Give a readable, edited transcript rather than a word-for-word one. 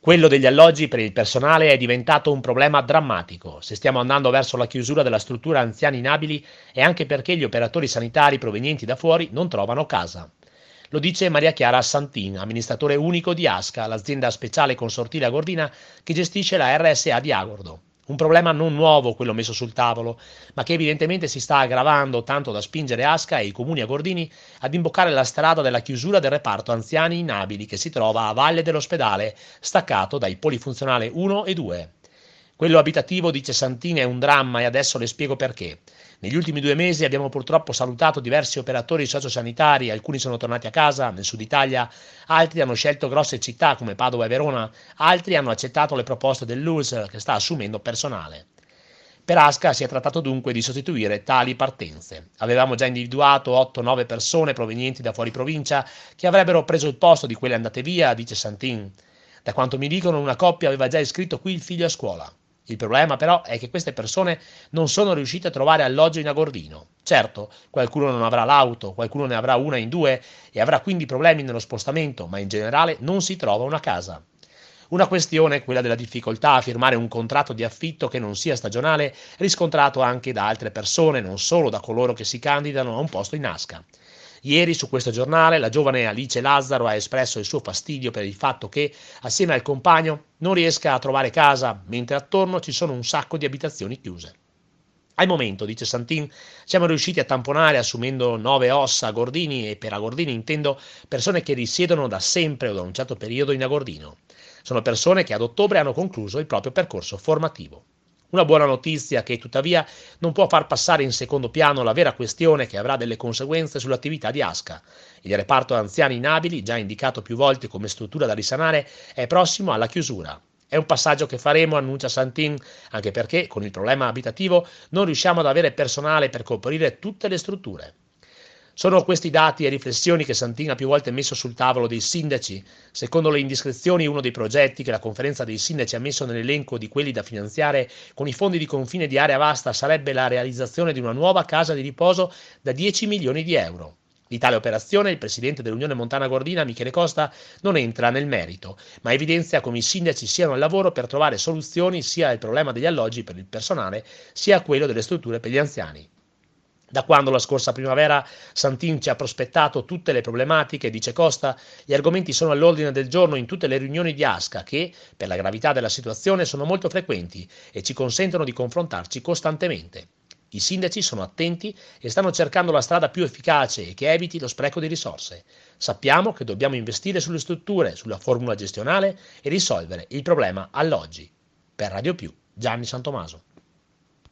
Quello degli alloggi per il personale è diventato un problema drammatico. Se stiamo andando verso la chiusura della struttura anziani inabili è anche perché gli operatori sanitari provenienti da fuori non trovano casa. Lo dice Maria Chiara Santin, amministratore unico di ASCA, l'azienda speciale consortile Agordina che gestisce la RSA di Agordo. Un problema non nuovo quello messo sul tavolo, ma che evidentemente si sta aggravando tanto da spingere ASCA e i comuni agordini ad imboccare la strada della chiusura del reparto anziani inabili che si trova a valle dell'ospedale, staccato dai polifunzionale 1 e 2. Quello abitativo, dice Santini, è un dramma e adesso le spiego perché. Negli ultimi 2 mesi abbiamo purtroppo salutato diversi operatori sociosanitari, alcuni sono tornati a casa nel sud Italia, altri hanno scelto grosse città come Padova e Verona, altri hanno accettato le proposte dell'ULSS che sta assumendo personale. Per ASCA si è trattato dunque di sostituire tali partenze. Avevamo già individuato 8-9 persone provenienti da fuori provincia che avrebbero preso il posto di quelle andate via, dice Santin. Da quanto mi dicono, una coppia aveva già iscritto qui il figlio a scuola. Il problema però è che queste persone non sono riuscite a trovare alloggio in Agordino. Certo, qualcuno non avrà l'auto, qualcuno ne avrà una in due e avrà quindi problemi nello spostamento, ma in generale non si trova una casa. Una questione è quella della difficoltà a firmare un contratto di affitto che non sia stagionale, riscontrato anche da altre persone, non solo da coloro che si candidano a un posto in ASCA. Ieri su questo giornale la giovane Alice Lazzaro ha espresso il suo fastidio per il fatto che, assieme al compagno, non riesca a trovare casa, mentre attorno ci sono un sacco di abitazioni chiuse. Al momento, dice Santin, siamo riusciti a tamponare assumendo 9 ossa a Gordini e per Agordini intendo persone che risiedono da sempre o da un certo periodo in Agordino. Sono persone che ad ottobre hanno concluso il proprio percorso formativo. Una buona notizia che tuttavia non può far passare in secondo piano la vera questione che avrà delle conseguenze sull'attività di ASCA. Il reparto anziani inabili, già indicato più volte come struttura da risanare, è prossimo alla chiusura. È un passaggio che faremo, annuncia Santin, anche perché con il problema abitativo non riusciamo ad avere personale per coprire tutte le strutture. Sono questi dati e riflessioni che Santin ha più volte messo sul tavolo dei sindaci. Secondo le indiscrezioni, uno dei progetti che la conferenza dei sindaci ha messo nell'elenco di quelli da finanziare con i fondi di confine di area vasta sarebbe la realizzazione di una nuova casa di riposo da 10 milioni di euro. Di tale operazione il presidente dell'Unione Montana Gordina, Michele Costa, non entra nel merito, ma evidenzia come i sindaci siano al lavoro per trovare soluzioni sia al problema degli alloggi per il personale, sia a quello delle strutture per gli anziani. Da quando la scorsa primavera Santin ci ha prospettato tutte le problematiche, dice Costa, gli argomenti sono all'ordine del giorno in tutte le riunioni di ASCA che, per la gravità della situazione, sono molto frequenti e ci consentono di confrontarci costantemente. I sindaci sono attenti e stanno cercando la strada più efficace e che eviti lo spreco di risorse. Sappiamo che dobbiamo investire sulle strutture, sulla formula gestionale e risolvere il problema alloggi. Per Radio Più, Gianni Santomaso.